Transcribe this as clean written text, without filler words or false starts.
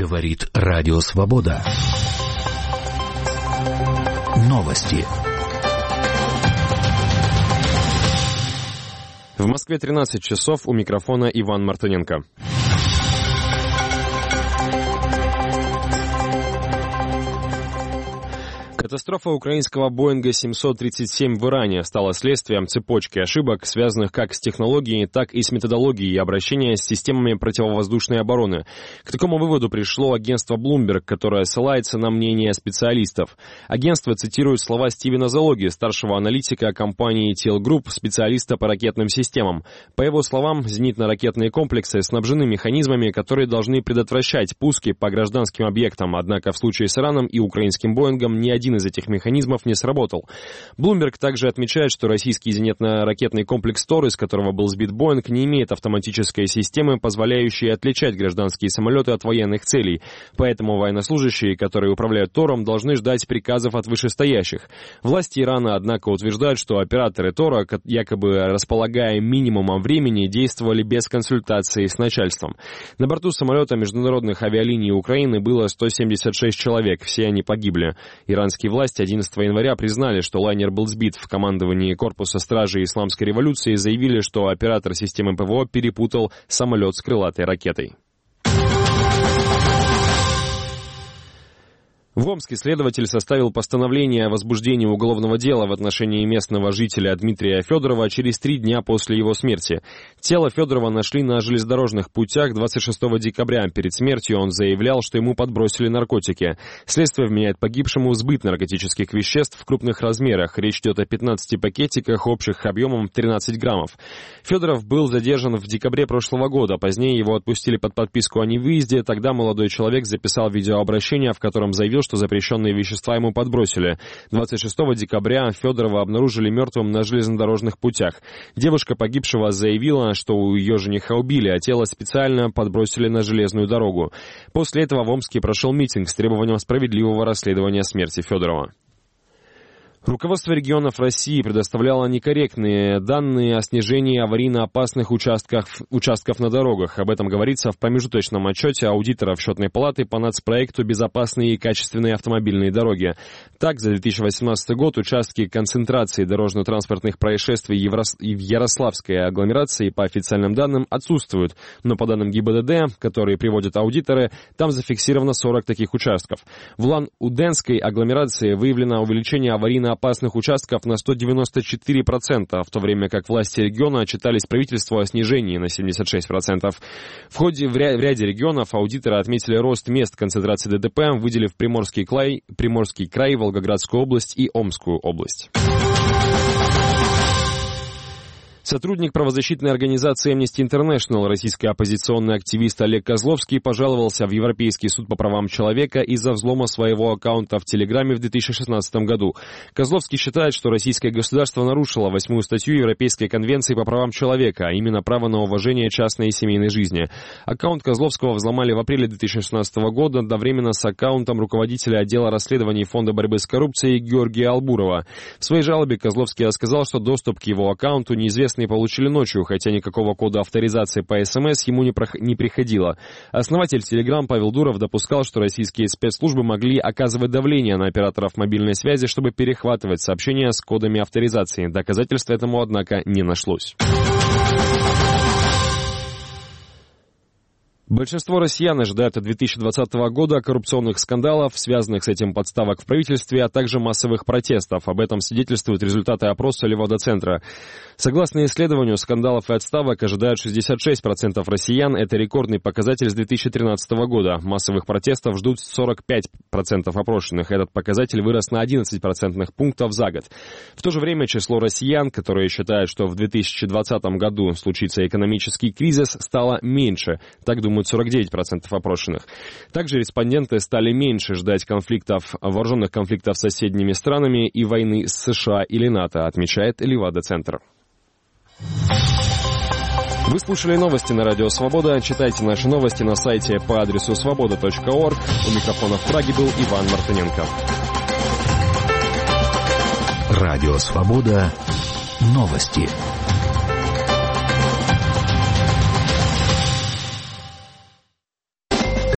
Говорит Радио Свобода. Новости. В Москве 13 часов, у микрофона Иван Мартыненко. Катастрофа украинского Боинга 737 в Иране стала следствием цепочки ошибок, связанных как с технологией, так и с методологией обращения с системами противовоздушной обороны. К такому выводу пришло агентство Bloomberg, которое ссылается на мнение специалистов. Агентство цитирует слова Стивена Залоги, старшего аналитика компании Teal Group, специалиста по ракетным системам. По его словам, зенитно-ракетные комплексы снабжены механизмами, которые должны предотвращать пуски по гражданским объектам. Однако в случае с Ираном и украинским Боингом ни один из этих механизмов не сработал. Bloomberg также отмечает, что российский зенитно-ракетный комплекс ТОР, из которого был сбит Боинг, не имеет автоматической системы, позволяющей отличать гражданские самолеты от военных целей. Поэтому военнослужащие, которые управляют ТОРом, должны ждать приказов от вышестоящих. Власти Ирана, однако, утверждают, что операторы ТОРа, якобы располагая минимумом времени, действовали без консультации с начальством. На борту самолета международных авиалиний Украины было 176 человек, все они погибли. Иранские власти 11 января признали, что лайнер был сбит. В командовании корпуса стражей Исламской революции заявили, что оператор системы ПВО перепутал самолет с крылатой ракетой. В Омске следователь составил постановление о возбуждении уголовного дела в отношении местного жителя Дмитрия Федорова через 3 дня после его смерти. Тело Федорова нашли на железнодорожных путях 26 декабря. Перед смертью он заявлял, что ему подбросили наркотики. Следствие вменяет погибшему сбыт наркотических веществ в крупных размерах. Речь идет о 15 пакетиках общих объемом 13 граммов. Федоров был задержан в декабре прошлого года. Позднее его отпустили под подписку о невыезде. Тогда молодой человек записал видеообращение, в котором заявил, что запрещенные вещества ему подбросили. 26 декабря Федорова обнаружили мертвым на железнодорожных путях. Девушка погибшего заявила, что у ее жениха убили, а тело специально подбросили на железную дорогу. После этого в Омске прошел митинг с требованием справедливого расследования смерти Федорова. Руководство регионов России предоставляло некорректные данные о снижении аварийно опасных участков на дорогах. Об этом говорится в промежуточном отчете аудиторов Счетной палаты по нацпроекту «Безопасные и качественные автомобильные дороги». Так, за 2018 год участки концентрации дорожно-транспортных происшествий в Ярославской агломерации по официальным данным отсутствуют. Но по данным ГИБДД, которые приводят аудиторы, там зафиксировано 40 таких участков. В Улан-Удэнской агломерации выявлено увеличение аварийно-опасных участков на 194%, в то время как власти региона отчитались правительству о снижении на 76%. В ряде регионов аудиторы отметили рост мест концентрации ДТП, выделив Приморский край, Волгоградскую область и Омскую область. Сотрудник правозащитной организации Amnesty International, российский оппозиционный активист Олег Козловский, пожаловался в Европейский суд по правам человека из-за взлома своего аккаунта в Телеграме в 2016 году. Козловский считает, что российское государство нарушило 8-ю статью Европейской конвенции по правам человека, а именно право на уважение частной и семейной жизни. Аккаунт Козловского взломали в апреле 2016 года одновременно с аккаунтом руководителя отдела расследований Фонда борьбы с коррупцией Георгия Албурова. В своей жалобе Козловский рассказал, что доступ к его аккаунту неизвестные получили ночью, хотя никакого кода авторизации по СМС ему не приходило. Основатель Telegram Павел Дуров допускал, что российские спецслужбы могли оказывать давление на операторов мобильной связи, чтобы перехватывать сообщения с кодами авторизации. Доказательств этому, однако, не нашлось. Большинство россиян ожидают от 2020 года коррупционных скандалов, связанных с этим подставок в правительстве, а также массовых протестов. Об этом свидетельствуют результаты опроса Левада-центра. Согласно исследованию, скандалов и отставок ожидают 66% россиян. Это рекордный показатель с 2013 года. Массовых протестов ждут 45% опрошенных. Этот показатель вырос на 11 процентных пунктов за год. В то же время число россиян, которые считают, что в 2020 году случится экономический кризис, стало меньше. Так думают 49% опрошенных. Также респонденты стали меньше ждать вооруженных конфликтов с соседними странами и войны с США или НАТО, отмечает Левада-центр. Вы слушали новости на Радио Свобода. Читайте наши новости на сайте по адресу svoboda.org. У микрофона в Праге был Иван Мартыненко. Радио Свобода. Новости.